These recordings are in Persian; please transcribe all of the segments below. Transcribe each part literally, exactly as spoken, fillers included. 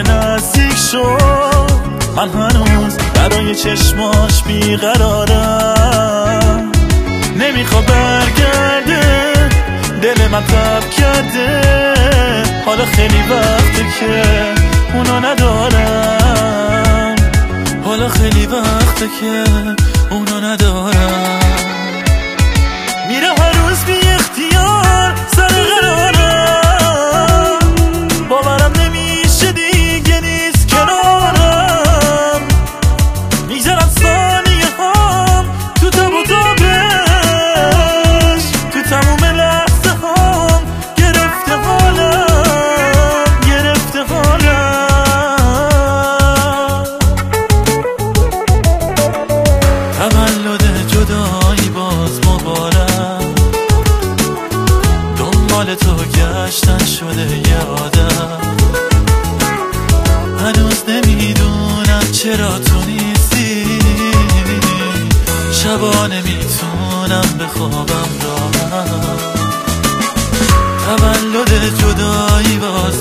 دوباره نزدیک شد. من هنوز برای چشماش بیقرارم، نمیخواد برگرده، دل من تب کرده. حالا خیلی وقته که اونو ندارم، حالا خیلی وقته که اونو ندارم. میره هر روز بی اختیار سر قرارم، باورم نمیشه دیگه نیست کنارم. میگذرم ثانیه هم تو تب و تابش، تو تموم لحظه هم گرفته حالم، گرفته حالم. تولد جدایی باز مبارک، دنبال تو گشتن شده یادم. هنوز نمیدونم چرا تو نیستی، شبا نمیتونم بخوابم راحت. تولد جدایی باز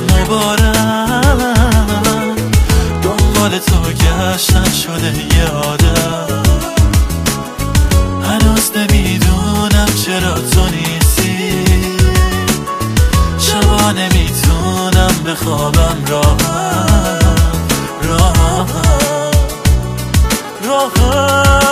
مبارک، دنبال تو گشتن شده یادم. هنوز نمیدونم چرا تو نیستی، شبا نمیتونم بخوابم راحت راحت راحت.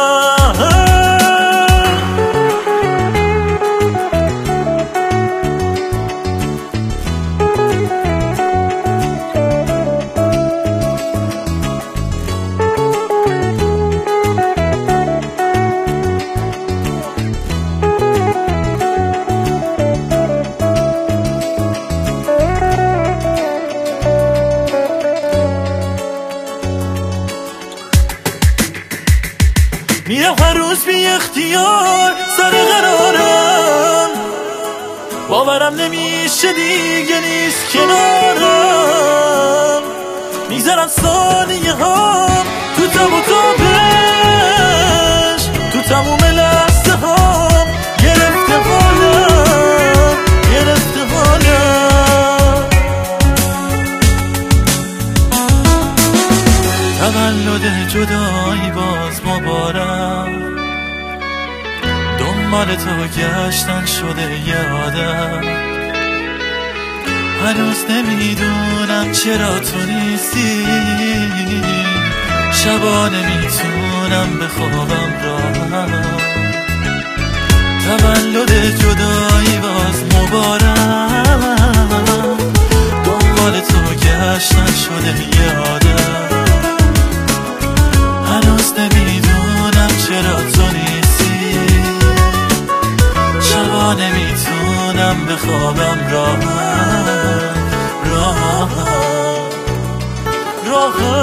میرم هر روز بی اختیار سر قرارم، باورم نمیشه دیگه نیست کنارم. میگذرم ثانیه هم تو تب و تابش، تو تموم لحظه هم گرفته حالم، گرفته حالم. تولد جدایی باز مبارک، دنبال تو گشتن شده یادم. هنوز نمیدونم چرا تو نیستی، شبا نمیتونم بخوابم راحت. تولد جدایی باز مبارک، دنبال تو گشتن شده یادم. هنوز نمیدونم چرا تو نیستی، شبا نمیتونم بخوابم راحت راحت راحت.